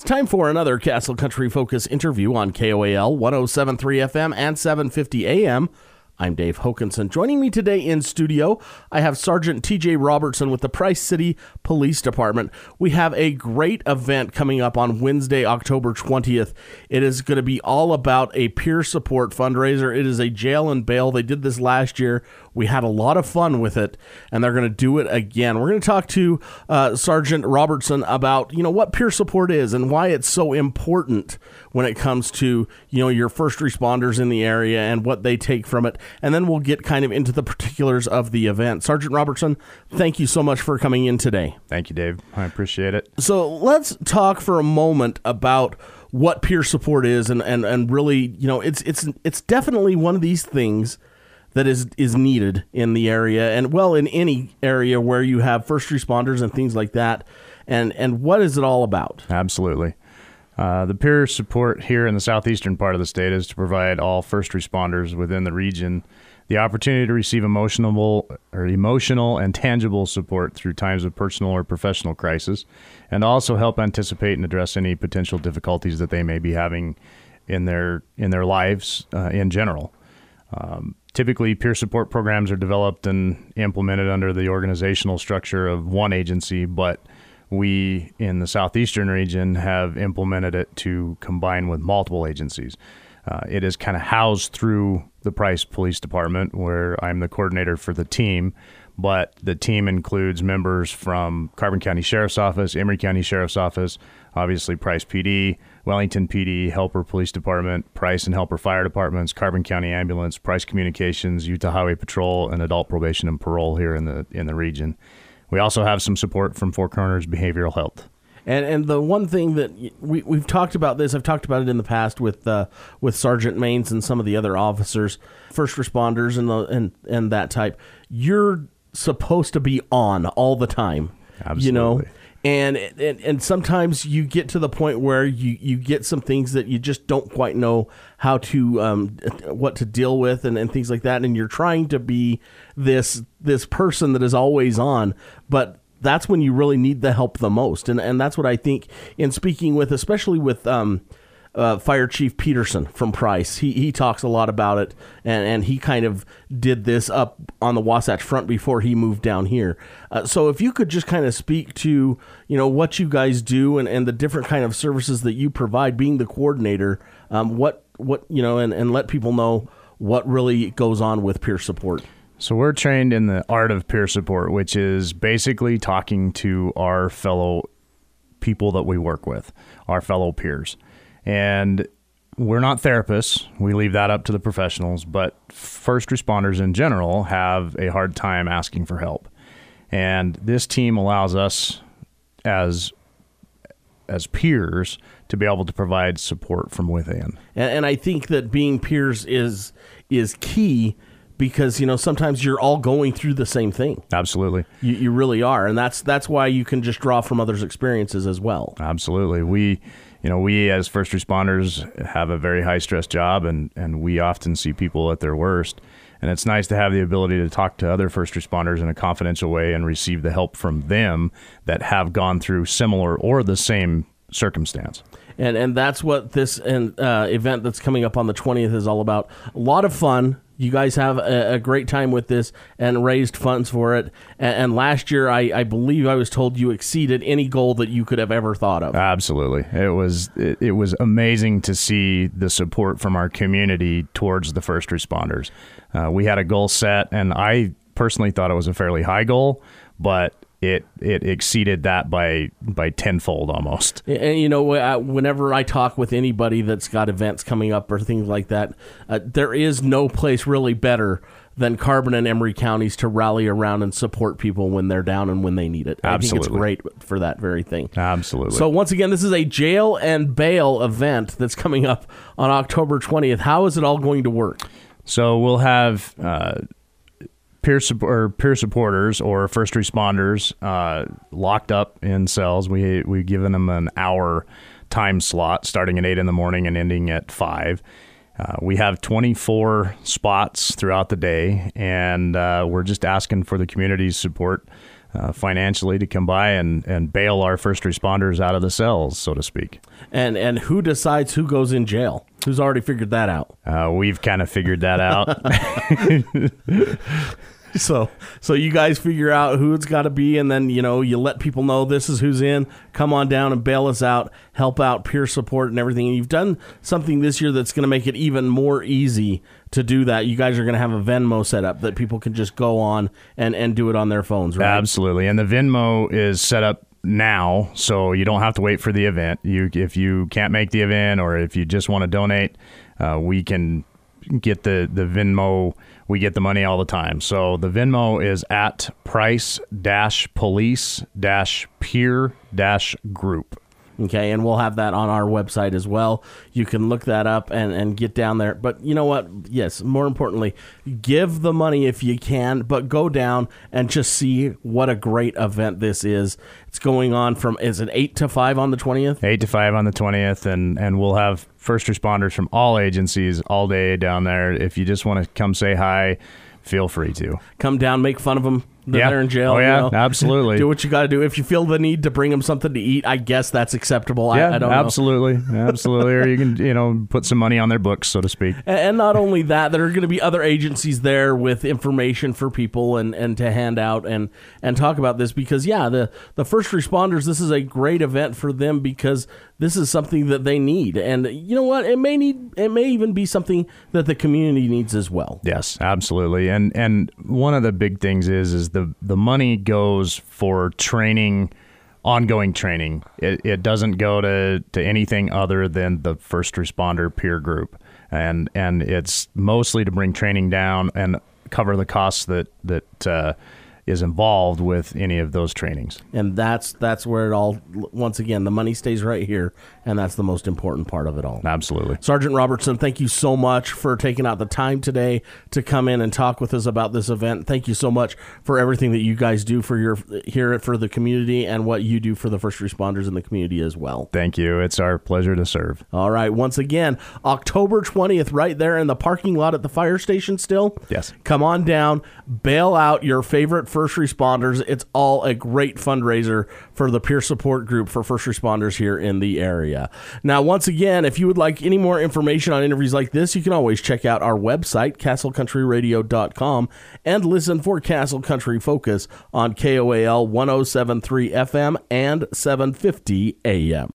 time for another Castle Country Focus interview on KOAL 107.3 FM and 750 AM. I'm Dave Hokanson. Joining me today in studio, I have Sergeant TJ Robertson with the Price City Police Department. We have a great event coming up on Wednesday, October 20th. It is going to be all about a peer support fundraiser. It is a jail and bail. They did this last year. We had a lot of fun with it, and they're going to do it again. We're going to talk to Sergeant Robertson about, what peer support is and why it's so important when it comes to, your first responders in the area and what they take from it. And then we'll get kind of into the particulars of the event. Sergeant Robertson, thank you so much for coming in today. Thank you, Dave. I appreciate it. So let's talk for a moment about what peer support is and really, it's definitely one of these things that is needed in the area and, in any area where you have first responders and things like that. And what is it all about? Absolutely. The peer support here in the southeastern part of the state is to provide all first responders within the region the opportunity to receive emotional and tangible support through times of personal or professional crisis, and also help anticipate and address any potential difficulties that they may be having in their lives in general. Typically, peer support programs are developed and implemented under the organizational structure of one agency, but we in the southeastern region have implemented it to combine with multiple agencies. It is kind of housed through the Price Police Department, where I'm the coordinator for the team, but the team includes members from Carbon County Sheriff's Office, Emery County Sheriff's Office, obviously Price PD, Wellington PD, Helper Police Department, Price and Helper Fire Departments, Carbon County Ambulance, Price Communications, Utah Highway Patrol, and Adult Probation and Parole here in the region. We also have some support from Four Corners Behavioral Health. And the one thing that we've talked about this, I've talked about it in the past with Sergeant Maines and some of the other officers, first responders and that type. You're supposed to be on all the time. Absolutely. And sometimes you get to the point where you get some things that you just don't quite know how to what to deal with and things like that, and you're trying to be this person that is always on, but that's when you really need the help the most, and that's what I think in speaking with, especially with Fire Chief Peterson from Price. He talks a lot about it, and he kind of did this up on the Wasatch Front before he moved down here. So if you could just kind of speak to, what you guys do and the different kind of services that you provide, being the coordinator, and let people know what really goes on with peer support. So we're trained in the art of peer support, which is basically talking to our fellow people that we work with, our fellow peers. And we're not therapists. We leave that up to the professionals, but first responders in general have a hard time asking for help. And this team allows us as peers to be able to provide support from within. And I think that being peers is key, because, sometimes you're all going through the same thing. Absolutely. You really are. And that's why you can just draw from others' experiences as well. Absolutely. We as first responders have a very high stress job, and we often see people at their worst. And it's nice to have the ability to talk to other first responders in a confidential way and receive the help from them that have gone through similar or the same circumstance. And that's what this event that's coming up on the 20th is all about. A lot of fun. You guys have a great time with this and raised funds for it. And last year, I believe I was told you exceeded any goal that you could have ever thought of. Absolutely. It was amazing to see the support from our community towards the first responders. We had a goal set, and I personally thought it was a fairly high goal, but it exceeded that by tenfold almost. And whenever I talk with anybody that's got events coming up or things like that, there is no place really better than Carbon and Emery counties to rally around and support people when they're down and when they need it. Absolutely. I think it's great for that very thing. Absolutely. So once again, this is a jail and bail event that's coming up on October 20th. How is it all going to work? So we'll have peer supporters or first responders locked up in cells. We've given them an hour time slot starting at 8 in the morning and ending at 5. We have 24 spots throughout the day, and we're just asking for the community's support financially to come by and bail our first responders out of the cells, so to speak. And who decides who goes in jail? Who's already figured that out? We've kind of figured that out. So you guys figure out who it's got to be, and then, you let people know this is who's in. Come on down and bail us out, help out, peer support and everything. And you've done something this year that's going to make it even more easy to do that. You guys are going to have a Venmo set up that people can just go on and do it on their phones, right? Absolutely. And the Venmo is set up now, so you don't have to wait for the event. If you can't make the event, or if you just want to donate, we can get the Venmo. We get the money all the time. So the Venmo is at price-police-peer-group. Okay, and we'll have that on our website as well. You can look that up and get down there. But you know what? Yes, more importantly, give the money if you can, but go down and just see what a great event this is. It's going on is it 8 to 5 on the 20th? 8 to 5 on the 20th, and we'll have first responders from all agencies all day down there. If you just want to come say hi, feel free to. Come down, make fun of them. They're in jail. Oh, yeah, absolutely. Do what you got to do. If you feel the need to bring them something to eat, I guess that's acceptable. I don't know. Absolutely. Or you can, put some money on their books, so to speak. And not only that, there are going to be other agencies there with information for people and to hand out and talk about this because, the first responders, this is a great event for them because this is something that they need. And you know what? It may even be something that the community needs as well. Yes, absolutely. And one of the big things is the money goes for training, ongoing training. It doesn't go to anything other than the first responder peer group, and it's mostly to bring training down and cover the costs that is involved with any of those trainings. And that's where it all, once again, the money stays right here, and that's the most important part of it all. Absolutely. Sergeant Robertson, thank you so much for taking out the time today to come in and talk with us about this event. Thank you so much for everything that you guys do for the community and what you do for the first responders in the community as well. Thank you. It's our pleasure to serve. All right. Once again, October 20th, right there in the parking lot at the fire station still. Yes. Come on down, bail out your favorite first responders. It's all a great fundraiser for the peer support group for first responders here in the area. Now, once again, if you would like any more information on interviews like this, you can always check out our website, castlecountryradio.com, and listen for Castle Country Focus on KOAL 107.3 FM and 750 AM.